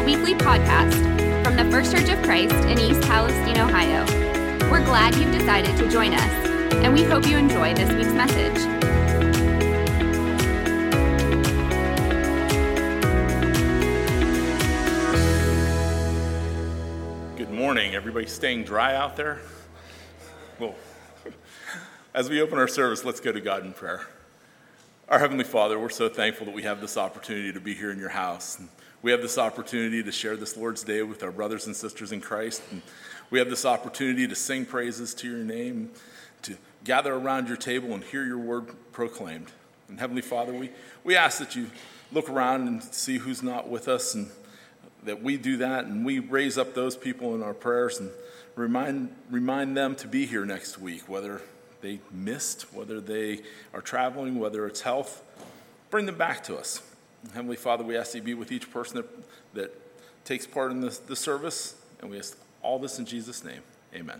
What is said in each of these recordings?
weekly podcast from the First Church of Christ in East Palestine, Ohio. We're glad you've decided to join us, and we hope you enjoy this week's message. Good morning. Everybody staying dry out there? Well, as we open our service, let's go to God in prayer. Our Heavenly Father, we're so thankful that we have this opportunity to be here in your house. And we have this opportunity to share this Lord's Day with our brothers and sisters in Christ. And we have this opportunity to sing praises to your name, to gather around your table and hear your word proclaimed. And Heavenly Father, we ask that you look around and see who's not with us, and that we do that, and we raise up those people in our prayers and remind them to be here next week, whether they missed, whether they are traveling, whether it's health. Bring them back to us. And Heavenly Father, we ask that you be with each person that takes part in the service, and we ask all this in Jesus' name. Amen.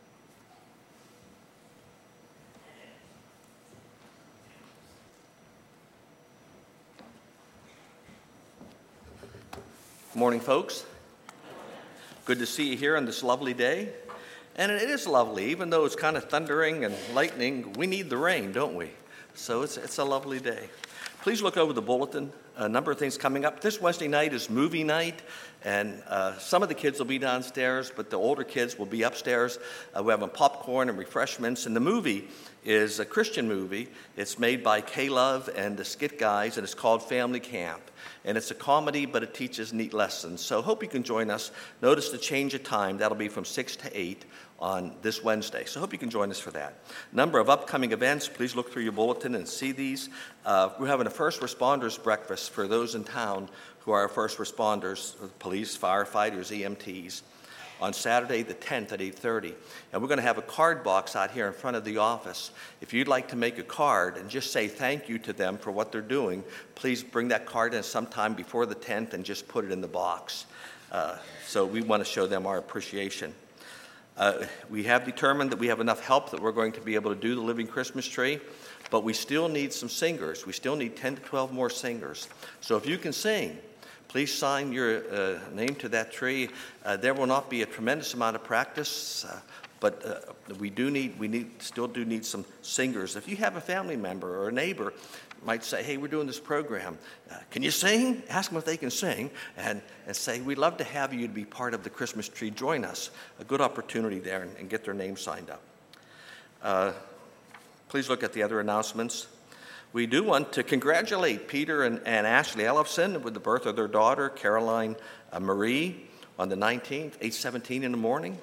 Good morning, folks. Good to see you here on this lovely day. And it is lovely, even though it's kind of thundering and lightning. We need the rain, don't we? So it's a lovely day. Please look over the bulletin. A number of things coming up. This Wednesday night is movie night, and some of the kids will be downstairs, but the older kids will be upstairs. We're having popcorn and refreshments, and the movie is a Christian movie. It's made by K-Love and the Skit Guys, and it's called Family Camp. And it's a comedy, but it teaches neat lessons. So hope you can join us. Notice the change of time. That'll be from 6 to 8 on this Wednesday. So hope you can join us for that. Number of upcoming events. Please look through your bulletin and see these. We're having a first responders breakfast for those in town who are first responders, police, firefighters, EMTs, on Saturday the 10th at 8:30. And we're going to have a card box out here in front of the office. If you'd like to make a card and just say thank you to them for what they're doing, please bring that card in sometime before the 10th and just put it in the box. So we want to show them our appreciation. We have determined that we have enough help that we're going to be able to do the Living Christmas Tree, but we still need some singers. We still need 10 to 12 more singers. So if you can sing, please sign your name to that tree. There will not be a tremendous amount of practice, but we still do need some singers. If you have a family member or a neighbor might say, hey, we're doing this program. Can you sing? Ask them if they can sing, and say, we'd love to have you to be part of the Christmas tree. Join us. A good opportunity there, and get their name signed up. Please look at the other announcements. We do want to congratulate Peter and Ashley Ellefson with the birth of their daughter, Caroline Marie, on the 19th, 8:17 in the morning.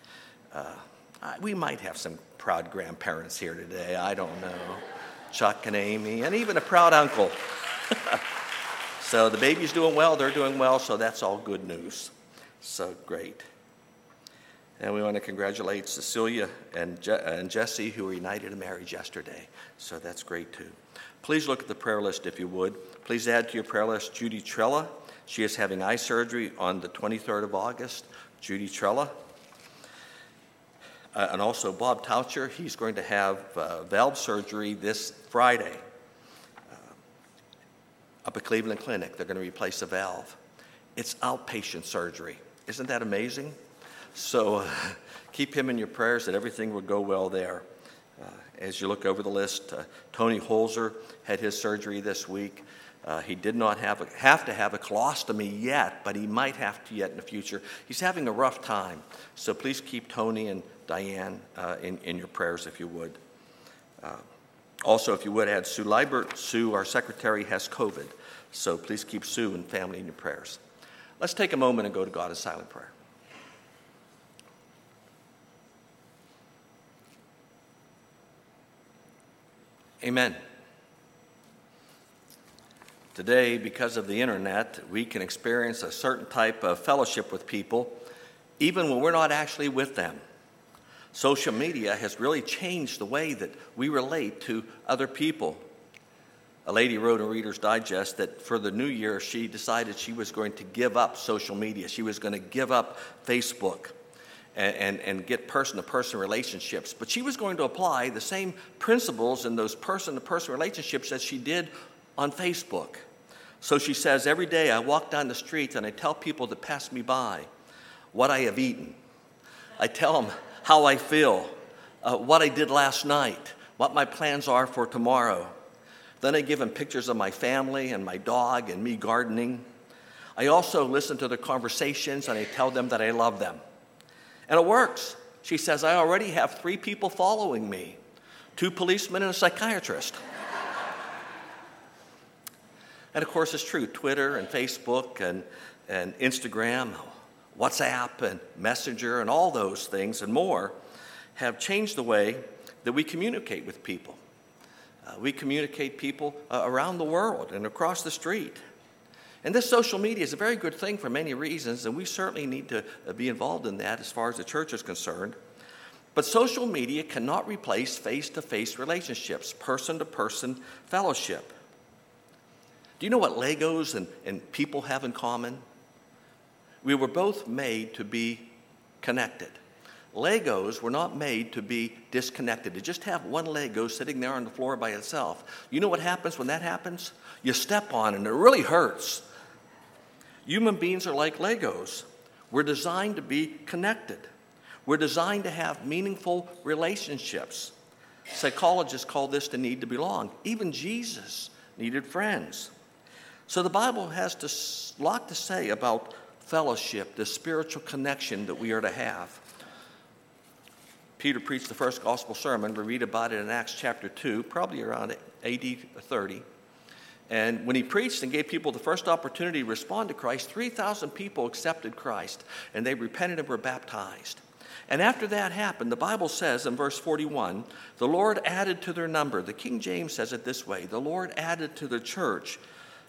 We might have some proud grandparents here today. I don't know. Chuck and Amy, and even a proud uncle. So the baby's doing well, they're doing well, so that's all good news. So great. And we want to congratulate Cecilia and Jesse, who were united in marriage yesterday. So that's great too. Please look at the prayer list if you would. Please add to your prayer list Judy Trella. She is having eye surgery on the 23rd of August. Judy Trella. And also Bob Toucher, he's going to have valve surgery this Friday up at Cleveland Clinic. They're going to replace a valve. It's outpatient surgery. Isn't that amazing? So keep him in your prayers that everything will go well there. As you look over the list, Tony Holzer had his surgery this week. He did not have to have a colostomy yet, but he might have to yet in the future. He's having a rough time. So please keep Tony and Diane in your prayers if you would. Also, if you would add Sue Liebert. Sue, our secretary, has COVID. So please keep Sue and family in your prayers. Let's take a moment and go to God in silent prayer. Amen. Today, because of the internet, we can experience a certain type of fellowship with people, even when we're not actually with them. Social media has really changed the way that we relate to other people. A lady wrote in Reader's Digest that for the new year, she decided she was going to give up social media. She was going to give up Facebook and get person-to-person relationships. But she was going to apply the same principles in those person-to-person relationships as she did on Facebook. So she says, every day I walk down the street and I tell people that pass me by what I have eaten. I tell them how I feel, what I did last night, what my plans are for tomorrow. Then I give them pictures of my family and my dog and me gardening. I also listen to their conversations and I tell them that I love them. And it works. She says, I already have 3 people following me, 2 policemen and a psychiatrist. And of course, it's true. Twitter and Facebook and Instagram, WhatsApp and Messenger and all those things and more have changed the way that we communicate with people. We communicate people around the world and across the street. And this social media is a very good thing for many reasons, and we certainly need to be involved in that as far as the church is concerned. But social media cannot replace face-to-face relationships, person-to-person fellowship. Do you know what Legos and people have in common? We were both made to be connected. Legos were not made to be disconnected, to just have one Lego sitting there on the floor by itself. You know what happens when that happens? You step on it and it really hurts. Human beings are like Legos. We're designed to be connected. We're designed to have meaningful relationships. Psychologists call this the need to belong. Even Jesus needed friends. So the Bible has a lot to say about fellowship, the spiritual connection that we are to have. Peter preached the first gospel sermon. We read about it in Acts chapter 2, probably around AD 30. And when he preached and gave people the first opportunity to respond to Christ, 3,000 people accepted Christ, and they repented and were baptized. And after that happened, the Bible says in verse 41, the Lord added to their number. The King James says it this way, the Lord added to the church.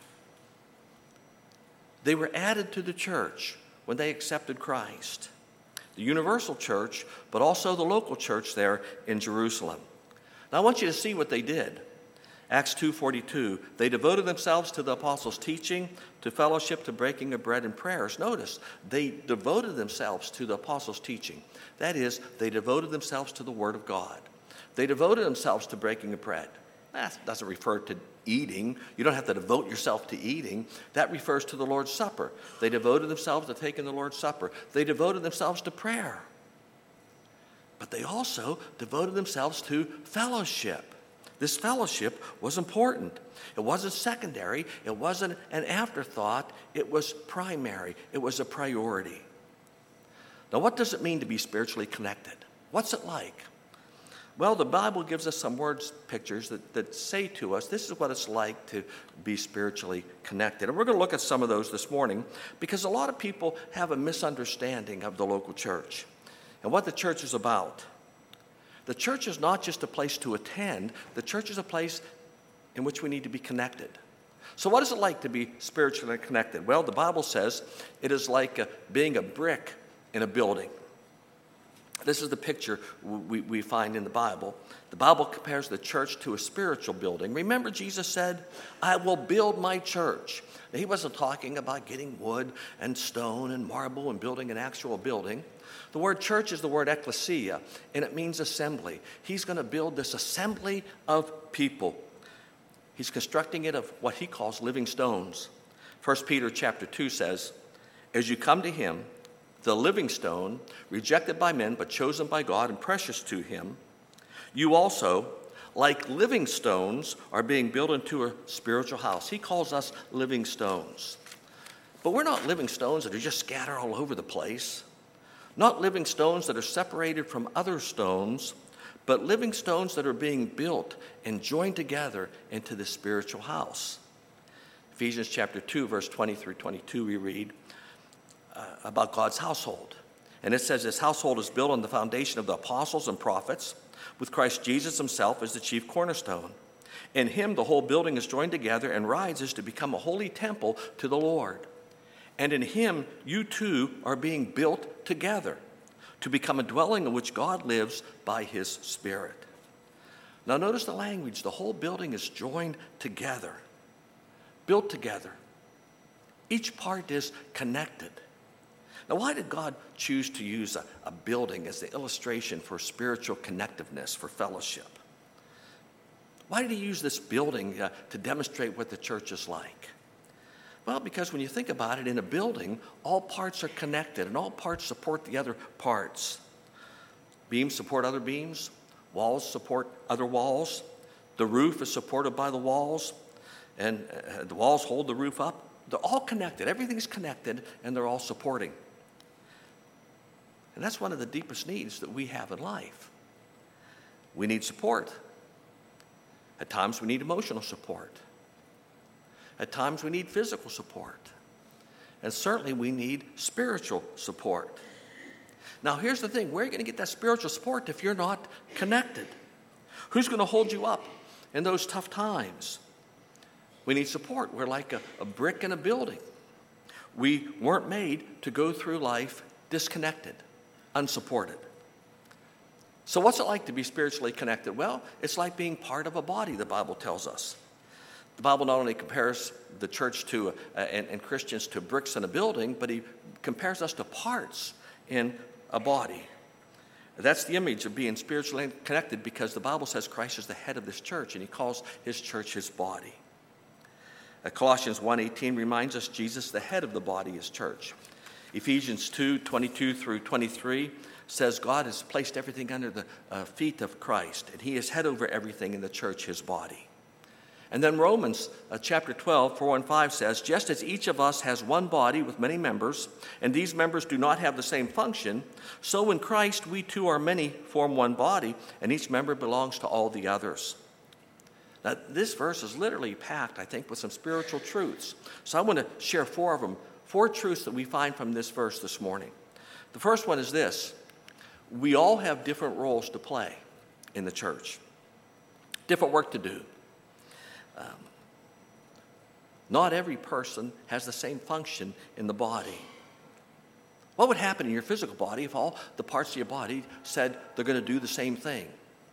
They were added to the church when they accepted Christ. The universal church, but also the local church there in Jerusalem. Now I want you to see what they did. Acts 2:42, they devoted themselves to the apostles' teaching, to fellowship, to breaking of bread and prayers. Notice, they devoted themselves to the apostles' teaching. That is, they devoted themselves to the Word of God. They devoted themselves to breaking of bread. That doesn't refer to eating. You don't have to devote yourself to eating. That refers to the Lord's Supper. They devoted themselves to taking the Lord's Supper. They devoted themselves to prayer. But they also devoted themselves to fellowship. This fellowship was important. It wasn't secondary. It wasn't an afterthought. It was primary. It was a priority. Now, what does it mean to be spiritually connected? What's it like? Well, the Bible gives us some words pictures that say to us, this is what it's like to be spiritually connected. And we're going to look at some of those this morning because a lot of people have a misunderstanding of the local church and what the church is about. The church is not just a place to attend. The church is a place in which we need to be connected. So what is it like to be spiritually connected? Well, the Bible says it is like being a brick in a building. This is the picture we find in the Bible. The Bible compares the church to a spiritual building. Remember, Jesus said, I will build my church. Now, he wasn't talking about getting wood and stone and marble and building an actual building. The word church is the word ecclesia, and it means assembly. He's going to build this assembly of people. He's constructing it of what he calls living stones. 1 Peter chapter 2 says, as you come to him, the living stone, rejected by men, but chosen by God and precious to him, you also, like living stones, are being built into a spiritual house. He calls us living stones. But we're not living stones that are just scattered all over the place. Not living stones that are separated from other stones, but living stones that are being built and joined together into the spiritual house. Ephesians chapter 2, verse 20 through 22, we read about God's household. And it says, this household is built on the foundation of the apostles and prophets, with Christ Jesus himself as the chief cornerstone. In him, the whole building is joined together and rises to become a holy temple to the Lord. And in him, you too are being built together to become a dwelling in which God lives by his Spirit. Now notice the language. The whole building is joined together, built together. Each part is connected. Now, why did God choose to use a building as the illustration for spiritual connectiveness, for fellowship? Why did he use this building to demonstrate what the church is like? Well, because when you think about it, in a building, all parts are connected and all parts support the other parts. Beams support other beams. Walls support other walls. The roof is supported by the walls, and the walls hold the roof up. They're all connected. Everything's connected, and they're all supporting. And that's one of the deepest needs that we have in life. We need support. At times we need emotional support. At times we need physical support. And certainly we need spiritual support. Now here's the thing, where are you going to get that spiritual support if you're not connected? Who's going to hold you up in those tough times? We need support. We're like a brick in a building. We weren't made to go through life disconnected, unsupported. So what's it like to be spiritually connected? Well, it's like being part of a body, the Bible tells us. The Bible not only compares the church to and Christians to bricks in a building, but he compares us to parts in a body. That's the image of being spiritually connected, because the Bible says Christ is the head of this church, and he calls his church his body. Colossians 1:18 reminds us Jesus, the head of the body, is church. Ephesians 2:22 through 23 says God has placed everything under the feet of Christ, and he is head over everything in the church, his body. And then Romans chapter 12, 4 and 5 says, just as each of us has one body with many members, and these members do not have the same function, so in Christ we too are many, form one body, and each member belongs to all the others. Now, this verse is literally packed, I think, with some spiritual truths. So I want to share four of them, four truths that we find from this verse this morning. The first one is this: we all have different roles to play in the church, different work to do. Not every person has the same function in the body. What would happen in your physical body if all the parts of your body said they're going to do the same thing?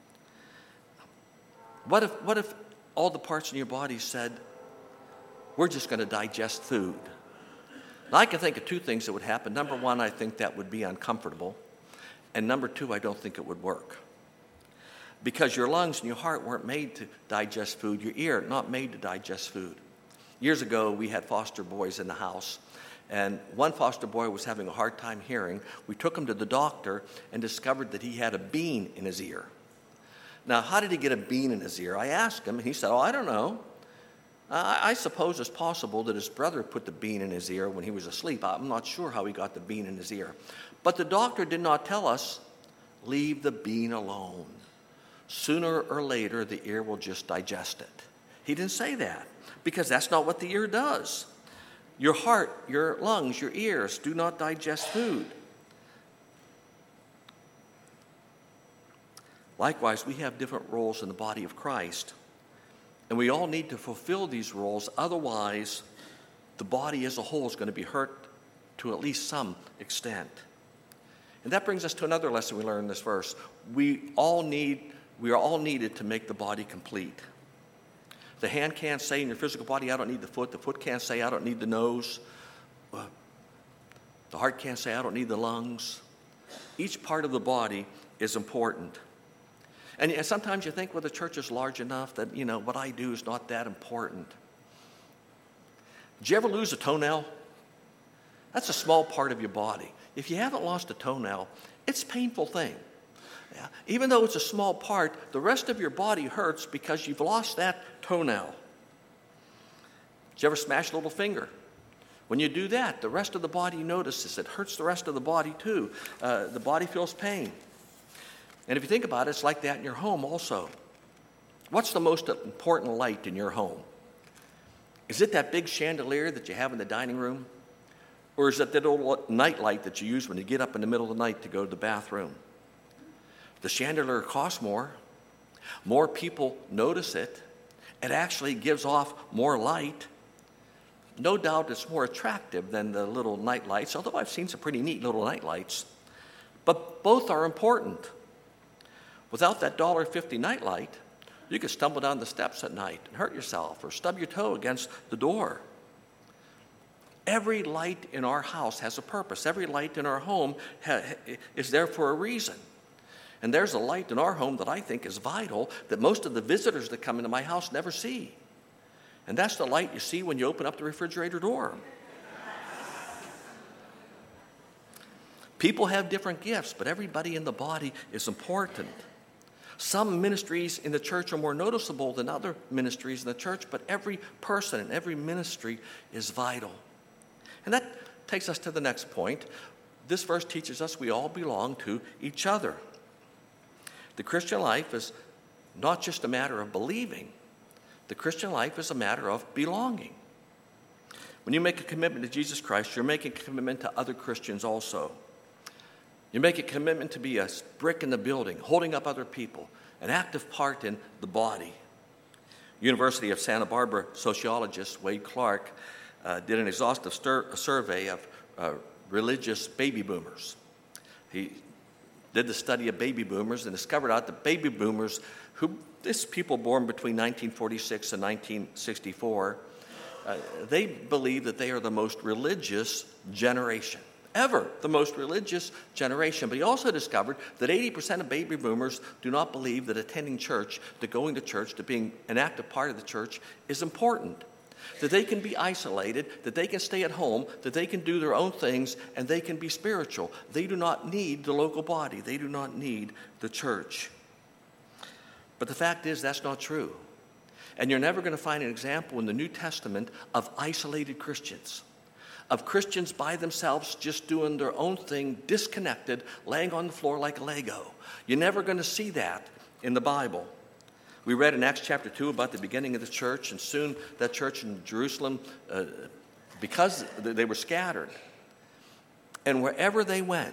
What if all the parts in your body said, we're just going to digest food? Now, I can think of two things that would happen. Number one, I think that would be uncomfortable. And number two, I don't think it would work. Because your lungs and your heart weren't made to digest food. Your ear, not made to digest food. Years ago, we had foster boys in the house, and one foster boy was having a hard time hearing. We took him to the doctor and discovered that he had a bean in his ear. Now, how did he get a bean in his ear? I asked him, and he said, I don't know. I suppose it's possible that his brother put the bean in his ear when he was asleep. I'm not sure how he got the bean in his ear. But the doctor did not tell us, leave the bean alone. Sooner or later, the ear will just digest it. He didn't say that, because that's not what the ear does. Your heart, your lungs, your ears do not digest food. Likewise, we have different roles in the body of Christ, and we all need to fulfill these roles. Otherwise, the body as a whole is going to be hurt to at least some extent. And that brings us to another lesson we learn in this verse. We are all needed to make the body complete. The hand can't say in your physical body, I don't need the foot. The foot can't say, I don't need the nose. The heart can't say, I don't need the lungs. Each part of the body is important. And sometimes you think, well, the church is large enough that, what I do is not that important. Did you ever lose a toenail? That's a small part of your body. If you haven't lost a toenail, it's a painful thing. Yeah. Even though it's a small part, the rest of your body hurts because you've lost that toenail. Did you ever smash a little finger? When you do that, the rest of the body notices. It hurts the rest of the body too. The body feels pain. And if you think about it, it's like that in your home also. What's the most important light in your home? Is it that big chandelier that you have in the dining room? Or is it that old night light that you use when you get up in the middle of the night to go to the bathroom? The chandelier costs more. More people notice it. It actually gives off more light. No doubt it's more attractive than the little night lights, although I've seen some pretty neat little night lights. But both are important. Without that $1.50 night light, you could stumble down the steps at night and hurt yourself or stub your toe against the door. Every light in our house has a purpose. Every light in our home is there for a reason. And there's a light in our home that I think is vital that most of the visitors that come into my house never see. And that's the light you see when you open up the refrigerator door. People have different gifts, but everybody in the body is important. Some ministries in the church are more noticeable than other ministries in the church, but every person and every ministry is vital. And that takes us to the next point. This verse teaches us we all belong to each other. The Christian life is not just a matter of believing. The Christian life is a matter of belonging. When you make a commitment to Jesus Christ, you're making a commitment to other Christians also. You make a commitment to be a brick in the building, holding up other people, an active part in the body. University of Santa Barbara sociologist Wade Clark did an exhaustive survey of religious baby boomers. He did the study of baby boomers and discovered out that baby boomers, these people born between 1946 and 1964, they believe that they are the most religious generation. Ever the most religious generation. But he also discovered that 80% of baby boomers do not believe that attending church, that going to church, that being an active part of the church is important. That they can be isolated, that they can stay at home, that they can do their own things, and they can be spiritual. They do not need the local body. They do not need the church. But the fact is, that's not true. And you're never going to find an example in the New Testament of isolated Christians. Of Christians by themselves just doing their own thing, disconnected, laying on the floor like a Lego. You're never going to see that in the Bible. We read in Acts chapter 2 about the beginning of the church, and soon that church in Jerusalem, because they were scattered, and wherever they went,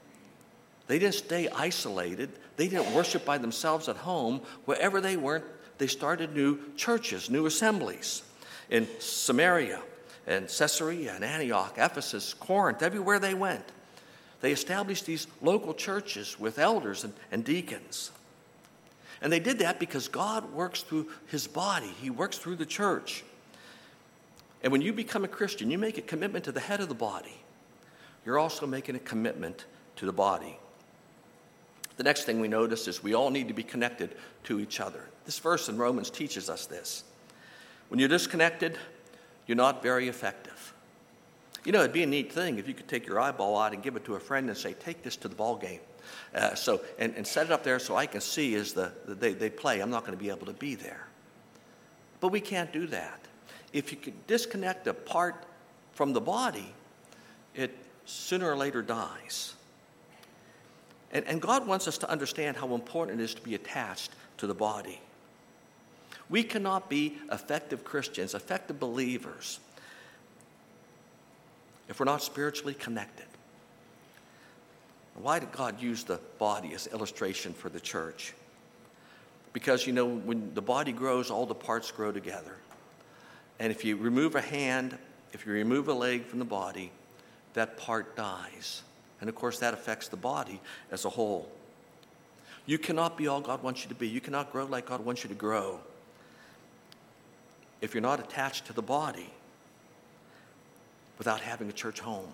they didn't stay isolated. They didn't worship by themselves at home. Wherever they went, they started new churches, new assemblies in Samaria, and Caesarea, and Antioch, Ephesus, Corinth, everywhere they went. They established these local churches with elders and deacons. And they did that because God works through his body. He works through the church. And when you become a Christian, you make a commitment to the head of the body. You're also making a commitment to the body. The next thing we notice is we all need to be connected to each other. This verse in Romans teaches us this. When you're disconnected, you're not very effective. You know, it'd be a neat thing if you could take your eyeball out and give it to a friend and say, take this to the ball game. And set it up there so I can see as they play. I'm not going to be able to be there. But we can't do that. If you could disconnect a part from the body, it sooner or later dies. And God wants us to understand how important it is to be attached to the body. We cannot be effective Christians, effective believers, if we're not spiritually connected. Why did God use the body as illustration for the church? Because, you know, when the body grows, all the parts grow together. And if you remove a hand, if you remove a leg from the body, that part dies. And, of course, that affects the body as a whole. You cannot be all God wants you to be. You cannot grow like God wants you to grow if you're not attached to the body without having a church home.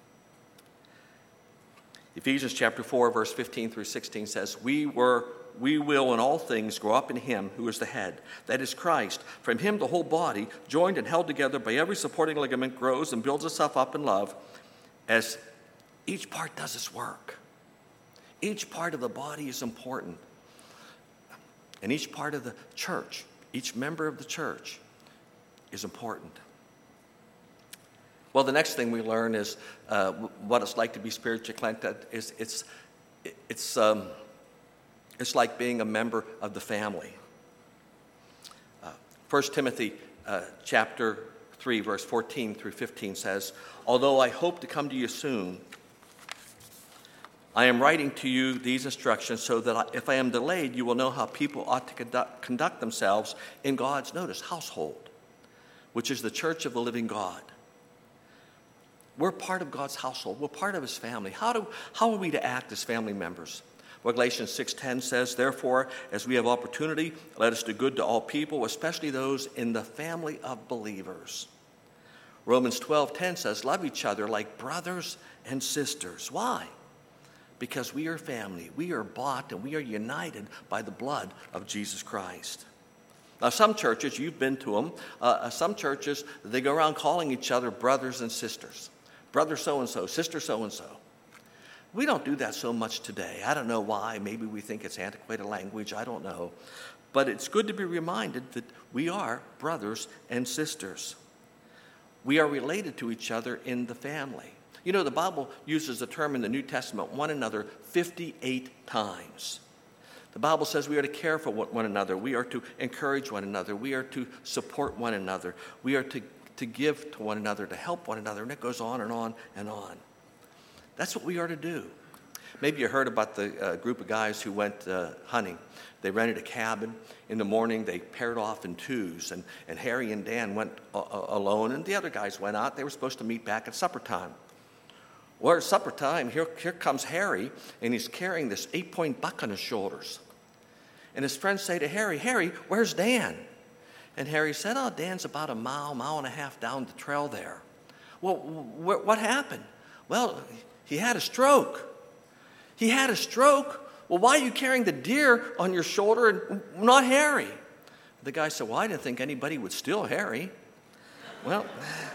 Ephesians chapter 4, verse 15 through 16 says, We will in all things grow up in him who is the head, that is Christ. From him the whole body, joined and held together by every supporting ligament, grows and builds itself up in love as each part does its work. Each part of the body is important. And each part of the church, each member of the church is important. Well, the next thing we learn is what it's like to be spiritually connected. It's like being a member of the family. 1 Timothy chapter 3, verse 14 through 15 says, Although I hope to come to you soon, I am writing to you these instructions so that if I am delayed, you will know how people ought to conduct themselves in God's, household, which is the church of the living God. We're part of God's household. We're part of his family. How are we to act as family members? Well, Galatians 6:10 says, Therefore, as we have opportunity, let us do good to all people, especially those in the family of believers. Romans 12:10 says, Love each other like brothers and sisters. Why? Because we are family. We are bought and we are united by the blood of Jesus Christ. Now, some churches, you've been to them, some churches, they go around calling each other brothers and sisters. Brother so-and-so, sister so-and-so. We don't do that so much today. I don't know why. Maybe we think it's antiquated language. I don't know. But it's good to be reminded that we are brothers and sisters. We are related to each other in the family. You know, the Bible uses the term in the New Testament, one another, 58 times. The Bible says we are to care for one another. We are to encourage one another. We are to support one another. We are to give to one another, to help one another. And it goes on and on and on. That's what we are to do. Maybe you heard about the group of guys who went hunting. They rented a cabin. In the morning, they paired off in twos. And Harry and Dan went alone, and the other guys went out. They were supposed to meet back at supper time. Well, at supper time, here comes Harry, and he's carrying this 8-point buck on his shoulders. And his friends say to Harry, "Harry, where's Dan?" And Harry said, "Oh, Dan's about a mile and a half down the trail there." Well, what happened? Well, he had a stroke. He had a stroke. Well, why are you carrying the deer on your shoulder and not Harry? The guy said, "Well, I didn't think anybody would steal Harry." Well,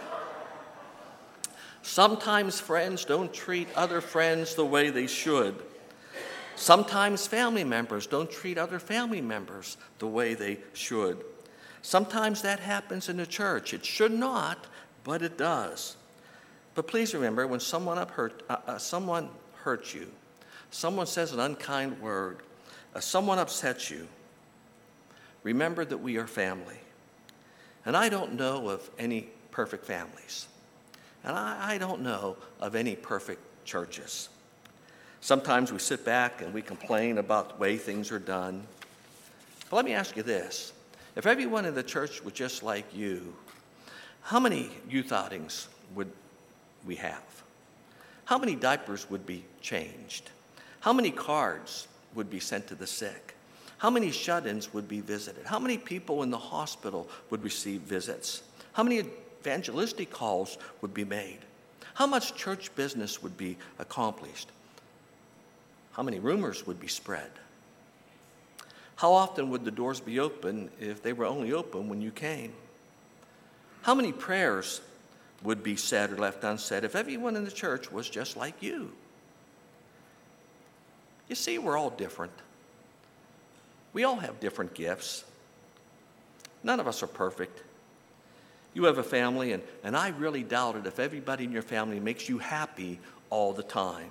sometimes friends don't treat other friends the way they should. Sometimes family members don't treat other family members the way they should. Sometimes that happens in the church. It should not, but it does. But please remember, when someone hurts you, someone says an unkind word, someone upsets you, remember that we are family. And I don't know of any perfect families. And I don't know of any perfect churches. Sometimes we sit back and we complain about the way things are done. But let me ask you this. If everyone in the church was just like you, how many youth outings would we have? How many diapers would be changed? How many cards would be sent to the sick? How many shut-ins would be visited? How many people in the hospital would receive visits? How many evangelistic calls would be made? How much church business would be accomplished? How many rumors would be spread? How often would the doors be open if they were only open when you came? How many prayers would be said or left unsaid if everyone in the church was just like you? You see, we're all different. We all have different gifts. None of us are perfect. You have a family, and I really doubt it if everybody in your family makes you happy all the time.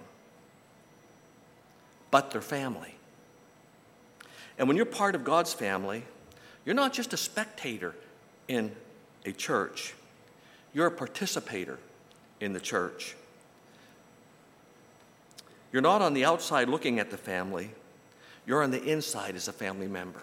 But they're family. And when you're part of God's family, you're not just a spectator in a church. You're a participator in the church. You're not on the outside looking at the family. You're on the inside as a family member.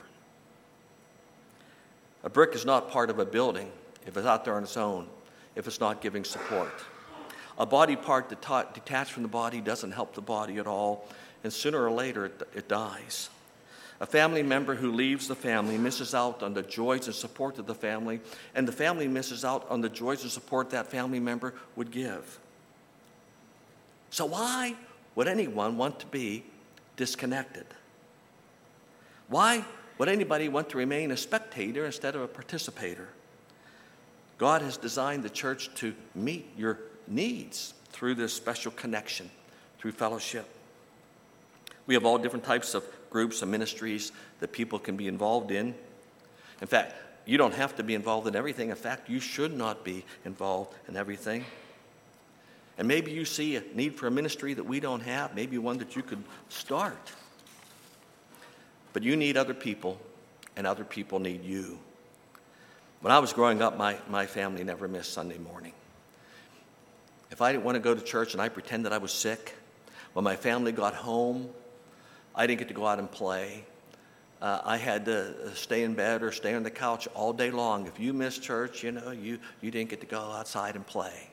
A brick is not part of a building if it's out there on its own, if it's not giving support. A body part detached from the body doesn't help the body at all, and sooner or later it dies. A family member who leaves the family misses out on the joys and support of the family, and the family misses out on the joys and support that family member would give. So why would anyone want to be disconnected? Why would anybody want to remain a spectator instead of a participator? God has designed the church to meet your needs through this special connection, through fellowship. We have all different types of groups and ministries that people can be involved in. In fact, you don't have to be involved in everything. In fact, you should not be involved in everything. And maybe you see a need for a ministry that we don't have, maybe one that you could start. But you need other people, and other people need you. When I was growing up, my family never missed Sunday morning. If I didn't want to go to church and I pretended I was sick, when my family got home, I didn't get to go out and play. I had to stay in bed or stay on the couch all day long. If you missed church, you didn't get to go outside and play.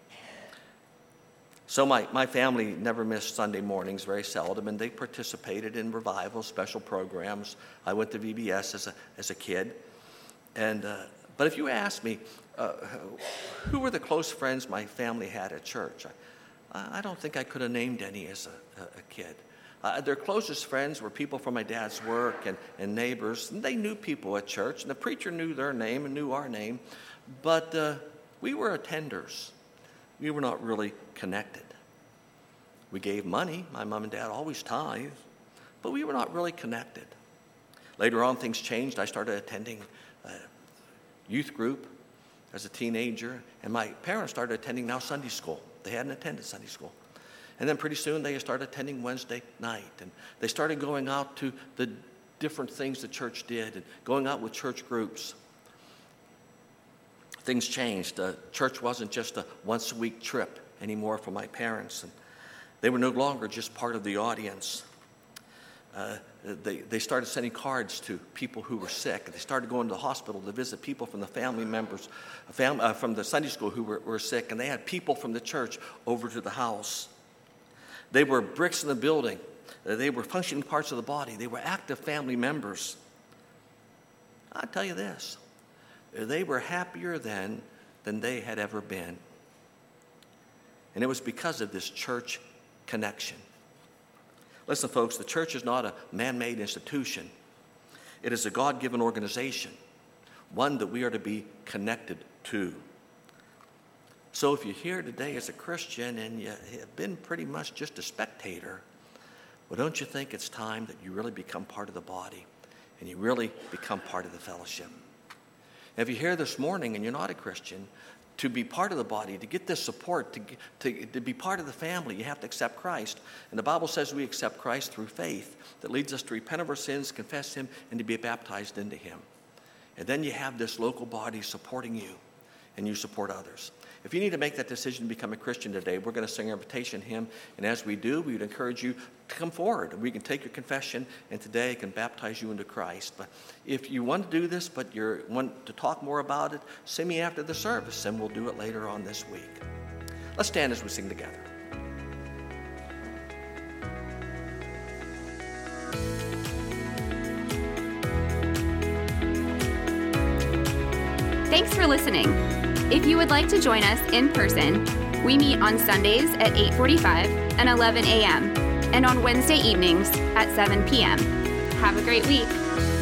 So my family never missed Sunday mornings, very seldom, and they participated in revivals, special programs. I went to VBS as a kid. But if you ask me, who were the close friends my family had at church? I don't think I could have named any as a kid. Their closest friends were people from my dad's work and neighbors, and they knew people at church, and the preacher knew their name and knew our name, but we were attenders. We were not really connected. We gave money. My mom and dad always tithed, but we were not really connected. Later on, things changed. I started attending youth group as a teenager, and my parents started attending now Sunday school. They hadn't attended Sunday school. And then pretty soon they started attending Wednesday night, and they started going out to the different things the church did and going out with church groups. Things changed. Church wasn't just a once-a-week trip anymore for my parents, and they were no longer just part of the audience. They started sending cards to people who were sick. They started going to the hospital to visit people from the family members, from the Sunday school who were sick, and they had people from the church over to the house. They were bricks in the building. They were functioning parts of the body. They were active family members. I'll tell you this, they were happier then than they had ever been. And it was because of this church connection. Listen, folks, the church is not a man-made institution. It is a God-given organization, one that we are to be connected to. So if you're here today as a Christian and you have been pretty much just a spectator, well, don't you think it's time that you really become part of the body and you really become part of the fellowship? And if you're here this morning and you're not a Christian, to be part of the body, to get this support, to be part of the family, you have to accept Christ. And the Bible says we accept Christ through faith that leads us to repent of our sins, confess Him, and to be baptized into Him. And then you have this local body supporting you, and you support others. If you need to make that decision to become a Christian today, we're going to sing our invitation hymn. And as we do, we would encourage you to come forward. We can take your confession, and today I can baptize you into Christ. But if you want to do this, but you want to talk more about it, see me after the service, and we'll do it later on this week. Let's stand as we sing together. Thanks for listening. If you would like to join us in person, we meet on Sundays at 8:45 and 11 a.m. and on Wednesday evenings at 7 p.m. Have a great week.